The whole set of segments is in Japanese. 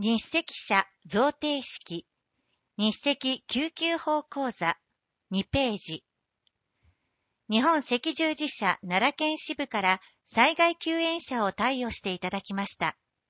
日赤社贈呈式、日赤救急法講座2ページ。日本赤十字社奈良県支部から災害救援者を貸与していただきました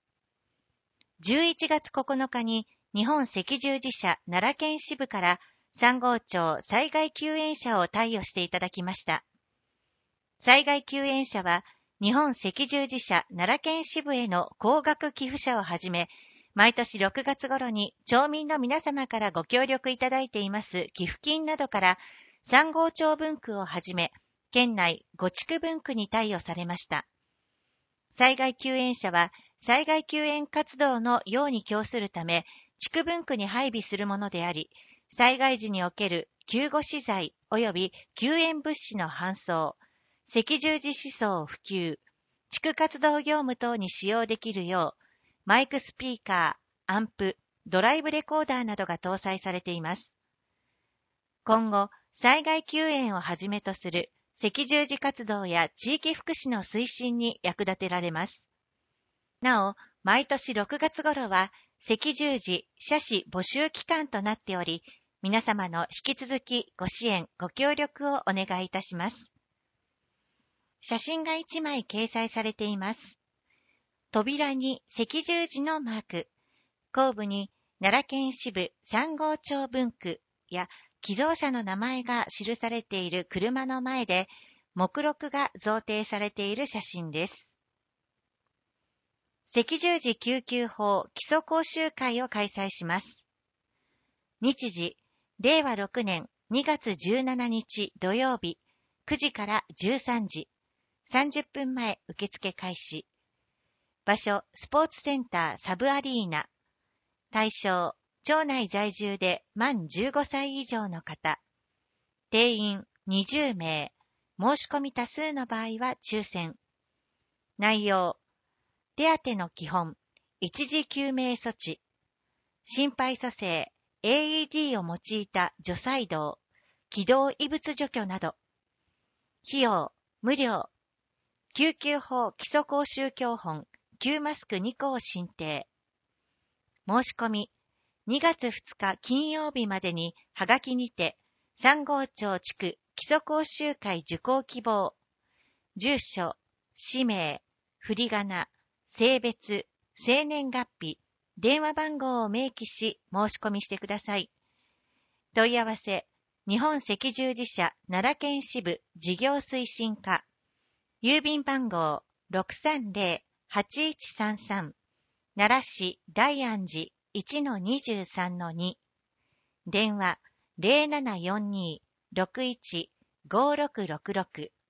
。11月9日に日本赤十字社奈良県支部から3号町災害救援者を貸与していただきました。災害救援者は日本赤十字社奈良県支部への高額寄付者をはじめ、毎年6月頃に町民の皆様からご協力いただいています寄付金などから3号町分区をはじめ、県内5地区分区に貸与されました。災害救援者は災害救援活動の用に供するため、地区分区に配備するものであり、災害時における救護資材及び救援物資の搬送、赤十字思想普及、地区活動業務等に使用できるよう、マイクスピーカー、アンプ、ドライブレコーダーなどが搭載されています。今後、災害救援をはじめとする赤十字活動や地域福祉の推進に役立てられます。なお、毎年6月頃は赤十字社士募集期間となっており、皆様の引き続きご支援、ご協力をお願いいたします。写真が1枚掲載されています。扉に赤十字のマーク、後部に奈良県支部3号町分区や寄贈者の名前が記されている車の前で目録が贈呈されている写真です。赤十字救急法基礎講習会を開催します。日時、令和6年2月17日土曜日9時から13時、30分前受付開始。場所、スポーツセンターサブアリーナ。対象、町内在住で満15歳以上の方。定員20名。申し込み多数の場合は抽選。内容、手当の基本、一時救命措置。心肺蘇生、AED を用いた除細動、気道異物除去など。費用、無料。救急法基礎講習教本、旧マスク2個を進呈。申し込み、2月2日金曜日までにはがきにて、3号町地区基礎講習会受講希望。住所、氏名、振り仮名、性別、生年月日、電話番号を明記し申し込みしてください。問い合わせ、日本赤十字社奈良県支部事業推進課。郵便番号 630-8133 奈良市大安寺 1-23-2 電話 0742-615666